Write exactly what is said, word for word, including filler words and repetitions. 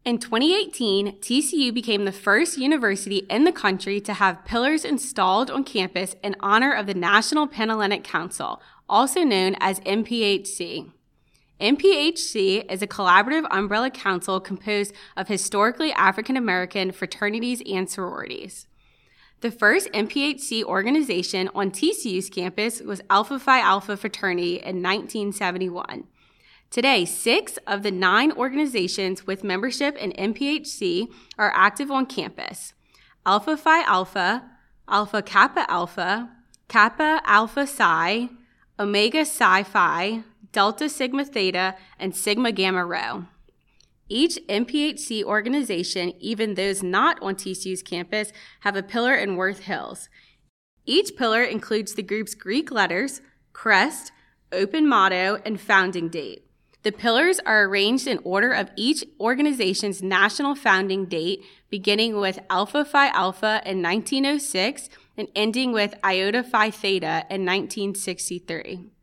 In twenty eighteen, T C U became the first university in the country to have pillars installed on campus in honor of the National Panhellenic Council, also known as N P H C. N P H C is a collaborative umbrella council composed of historically African American fraternities and sororities. The first N P H C organization on T C U's campus was Alpha Phi Alpha Fraternity in nineteen seventy-one. Today, six of the nine organizations with membership in N P H C are active on campus: Alpha Phi Alpha, Alpha Kappa Alpha, Kappa Alpha Psi, Omega Psi Phi, Delta Sigma Theta, and Sigma Gamma Rho. Each N P H C organization, even those not on T C U's campus, have a pillar in Worth Hills. Each pillar includes the group's Greek letters, crest, open motto, and founding date. The pillars are arranged in order of each organization's national founding date, beginning with Alpha Phi Alpha in nineteen oh six and ending with Iota Phi Theta in nineteen sixty-three.